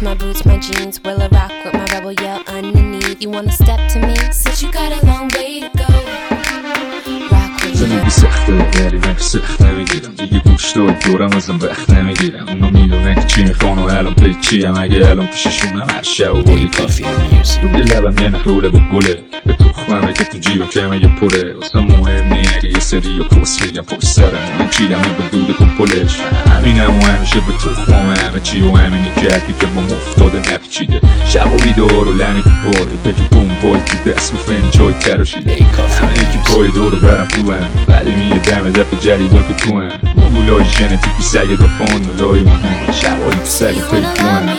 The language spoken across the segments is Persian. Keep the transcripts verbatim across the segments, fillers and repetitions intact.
shoes, my boots, my jeans. Will I rock with my rebel yell underneath? You wanna step to me? Since you got a long way to go. زندگی سخته ولی من که سخت نمیگیرم دیگه گوش داد دورم ازم بخت نمیگیرم اونا میدونه که چی میخوان و الان پی چیم اگه الان پیششونم هر شب و بولی کافی روی لبم یه نخوله به گله به تخممه که تو جیبم کمه یه پره واسه مهم نی اگه یه سری یا پست میگم پشت سرم من چیدم این به دود کمپلش همینم و همیشه به تخمم همه چی و همینی کردی که با مفتاده نپیچیده شب و بیدار و لنی تو پاره پکی بوم بای تو دست و فنجای تراشیده همه یکی پای دور برم خوبم ولی میه دم دفع جدیدا که تو هم مولای ژنتیکی سگ دافان مولای من شبایی تو سگ فکر کنم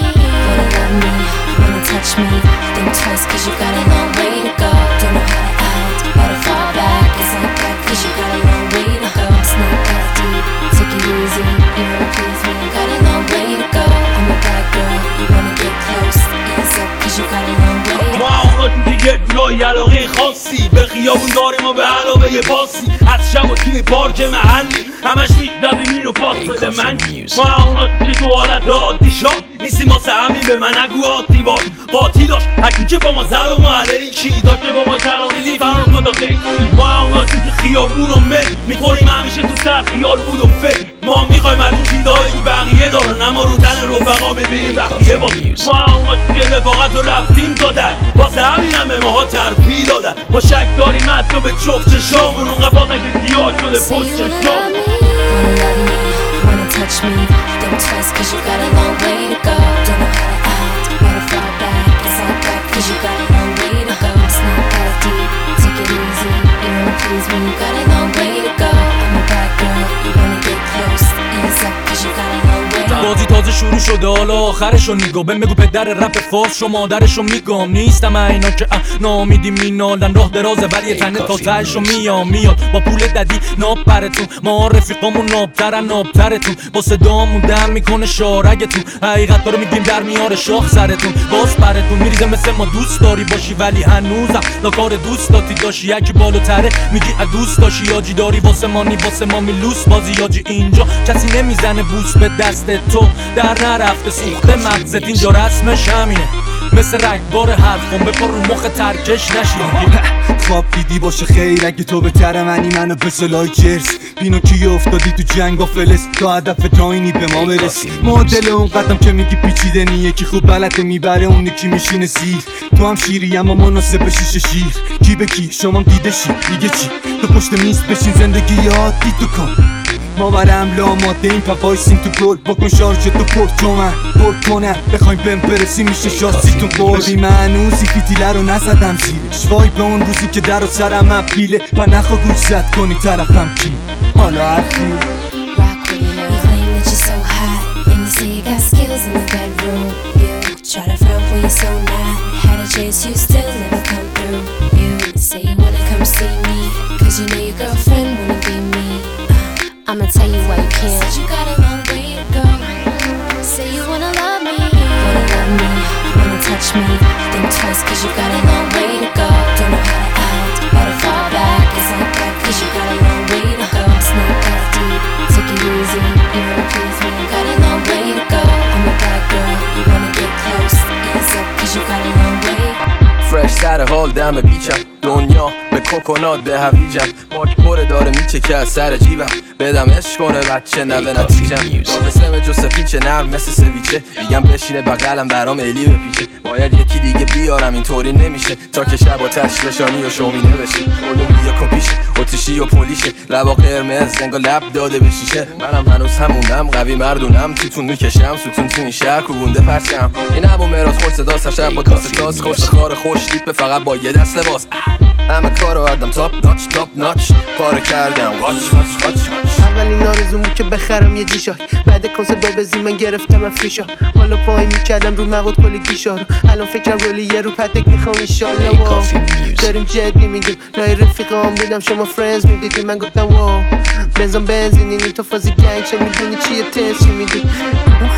Touch me, think twice cause you got a long way to go. Don't know how to act, how to fall back. It's like that cause you got a long way to go. It's not that deep, take it easy. You wanna please me, got a long way to go. I'm a bad girl, you wanna get close. Ease up cause you got a long way to go. ما اوقات دیگه جای علاقه خاصی به خیابون داریم و به علاوه پاسی از شب و توی پارک محلی همش میدادیم اینو پاس بده من ما اوقات که تو حالت عادی شد نیستی واسه همین به من نگو عادی باش قاطی داشت هکی که با ما زد و ما علیه چی داشت که با ما تراغیلی فرار کن تا خیلی ما اوقات که خیابون رو مل میخوریم همیشه تو سر خیال بود و فکر ما میخوایم از اون چیزایی بقیه دارن اما رو تن رفقا ببینیم بقیه با ما اوقات که رفاقت رو رفتیم دادن واسه همین همه ماها ترفی دادن ما شک داریم حتی به چفت چشامون اون قفاقه که گیاه شده پشت چشام Wanna touch me, think twice cause you got a long way to go. Don't know how to act, how to fall back. It's like that cause you got a long way to go. It's not that deep, take it easy. You wanna please me, you got a long way to go. I'm a bad girl, you wanna get close. Ease up cause you got a long way to go. بازی تازه شروع شده حالا آخرشو نگاه بهم بگو پدر رپ فارس شو مادرشو میگم نیستم اینا که نامیدی مینالن راه درازه ولی یه تنه تا تهشو میام میاد با پول ددی ناب پرتون ما رفیقامون نابترن نابترتون با صدامون دم میکنه شارگتون حقیقت رو میگیم در میاره شاخ سرتون باز پرتون میریزه مثل ما دوست داری باشی ولی هنوزم لا کار دوست داتی داشی یکی بالاتره میگی دوست داشی یاجی داری واسه مانی واسه ما میلوس بازی یاجی اینجا کسی نمیزنه بوس به دست تو در نرفته سوخته مغزت اینجا رسمش همینه مثل رگبار حرفم بپر رو مخ ترکش نشید خواب دیدی باشه خیر اگه تو بهتره منی منو به سلای جرس بینو کی افتادی تو جنگ و فلس تا هدف داینی به ما برسی مدل اون قدم که میگی پیچیده نیه یکی خوب بلده میبره اون یکی میشینه سیر تو هم شیری اما مناسب شیشه شیر کی به کی شما دیده شی دیگه چی تو پشت میز بشین زندگی یادی تو کن ما برم لاماده این پا وایسیم تو گل بکن شارژ تو پرت تو من پرت کنم بخوایم بهم برسی میشه شاستیتون بردی من هنوزی فیتیله رو نزدم زیرش وای به اون روزی که در و سرم اپیله و نخوا گوش زد کنی طرفم کی حالا حرفی I'ma tell you why you can't. Said you got a long way to go. Say you wanna love me, wanna love me, wanna touch me. Think twice cause you got a long way to go. Don't know how to act, how to fall back. It's like that cause you got a long way to go. It's not that deep, take it easy. You wanna please me, got a long way to go. I'm a bad girl, you wanna get close. Ease up cause you got a long way. فرش سر حال دم بیچم دنیا به کوکونات به هویجم ماک پره داره میچکه از سر جیبم بدم عشق کنه بچه نوه نتیجم مثل جو پیچه نرم مثل سویچه میگم بشینه بغلم برام الی بپیچه باید یکی دیگه بیارم اینطوری نمیشه تا که شب آتش بشانی و شومینه بشه اولو بیا کن پیشه اتیشی و پولیشه لبا قرمز زنگا لب داده بشیشه منم هنوز همونم قوی مردونم توتون میکشم ستون تو این شهر کوبونده پرچم این ابو مراز خورد صدا سر با کاسه تاس خوش خار خوش لیپ فقط با یه دست لباس همه کارو آدم تاپ ناچ تاپ ناچ کارو کردم واچ واچ واچ اولین آرزومو که بخرم یه جیشای بعد کنسرت بابزی من گرفتم افریشا حالا پای میکردم رو مواد کلی گیشا رو الان فکرم رولی یه رو پتک میخوام ایشالله واو داریم جدی میگیم نای رفیقام بودم شما فرنز میدیدی من گفتم واو بنزم بنزینی تو فازی گنگ چه میدونی چیه تنس چی میدی کدوم خیابون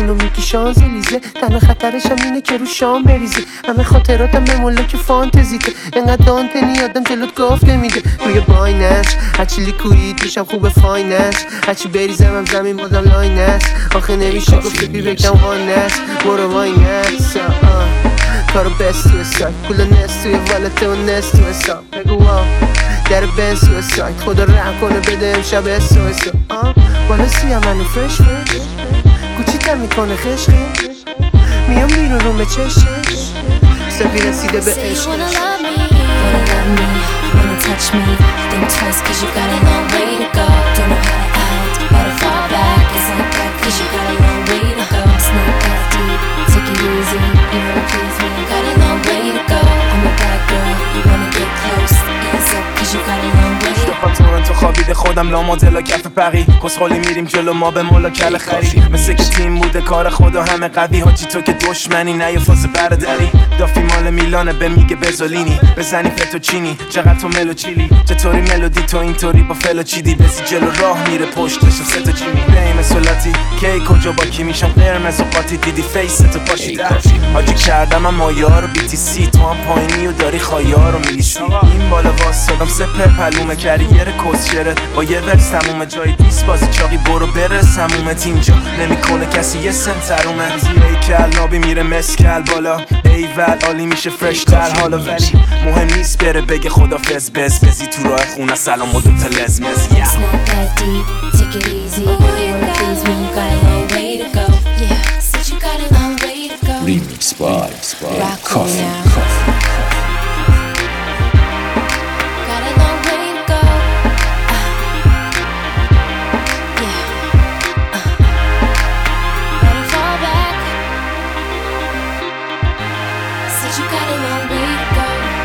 منو میگی شانزلیزه، تنها خطرش هم اینه که رو شام بریزه. همه خاطراتم به ملاک فانتزیته، انقدر دانتنی آدم جلوت گفت نمیده. روی باینش هرچی لیکوید میشم خوب فاینش، هرچی بریزم هم زمین بازم لاینش. آخه نمیشه گفت بی بگم وانش برو واینش. کارو بست توی سایت، پول نست توی والته و نست توی حساب. بگو واو در بنز توی سایت، خدا رحم کنه بده امشب اسو اسو. بالا سیم منو فرش فرش، گوچیتم میکنه خش خش. میام بیرون رو به چشش، سبی رسیده به Say you عشق. wanna love me, wanna love me, wanna touch me. Think twice cause you got a long way to go. Don't know how to act, how to fall back. It's like that cause you got a long way to go. It's not that deep, take it easy. You wanna please me, got a long way to go. I'm a bad girl, you wanna get close. Ease up cause you got a long way to go. تورنتو خوابیده خودم لامادلا کف پقی کسخالی میریم جلو ما به مولا کل خری. مثل که تیم بوده کار خدا همه قوی، حاجی تو که دشمنی نه یه فاز برادری. دافی مال میلانه به میگه بزولینی، بزنی فتوچینی چقدر تو ملو چیلی. چطوری ملودی تو اینطوری با فلو چیدی، بسی جلو راه میره پشتش و سه تا جیمی. بیم سولاتی کی کجا با کی میشم قرمز و قاطی، دیدی فیس تو پاشیده. حاجی کردم اما یارو بی تی سی، تو هم پایینی و داری خایارو میلیسی. این بالا واسادم سپر پلومه کریر کسچرت با یه ورس تمومه. جای دیس بازی چاقی برو برس همومت اینجا نمیکنه کسی یه سنترومه. زیره کل نابی میره مسکل بالا ایول عالی میشه فرش تر حالا، ولی مهم نیست بره بگه خدافز بز بزی تو راه خونه سلام و دوتا لزمز. It's not that deep, take it easy. You wanna please me, you got a long way to go. Yeah, said you got a long way to go. Remix by Rock Coffee. now. Got a long way to go. Uh, yeah. Uh, gotta fall back. Said you got a long way to go.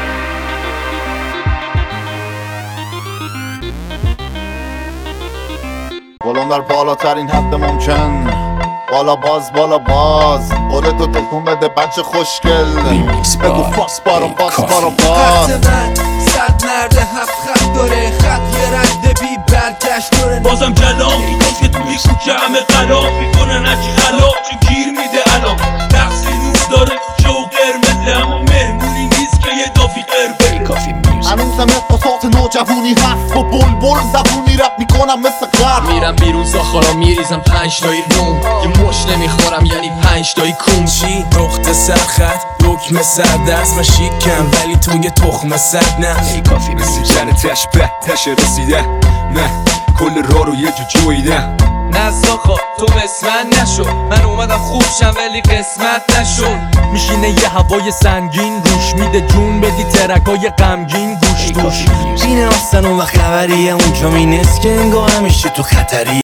بلند در بالاترین حد ممکن، بالا باز بالا باز خودتو تکون بده بچه خوشگل. بگو فاکس بارم باکس بارم باز. خط من صد مرده هفت خط داره، خط یه رد بی برگشت داره. بازم جلام میگفت که توی کوچه همه قلاب میکنن هرچی خلاب چون گیر میده الان. تقصیر داره کوچه و قرمزه، اما مهمونی نیست که یه دافی قربه. هنوزم احساسات نوجوانی هست، با بلبل زبونی رپ میکنم مثل غرب. میرم بیرون زاخارا میریزم پنج تایی روم، یه مش نمیخورم یعنی پنج تایی کون. چی؟ نقطه سرخط دکمه سردست، من شیکم ولی تو یه تخمه سرد نه. ای کافی مثل جنتش به تش رسیده، نه کل راه رو یه جو جویده. نزاخا تو مثل من نشو، من اومدم خوب شم ولی قسمت نشو. میشینه یه هوای سنگین روش میده جون بدی ترکای غمگین گوش دوش. بین آستان و خبریه اونجا می نیست که انگاه همیشه تو خطری.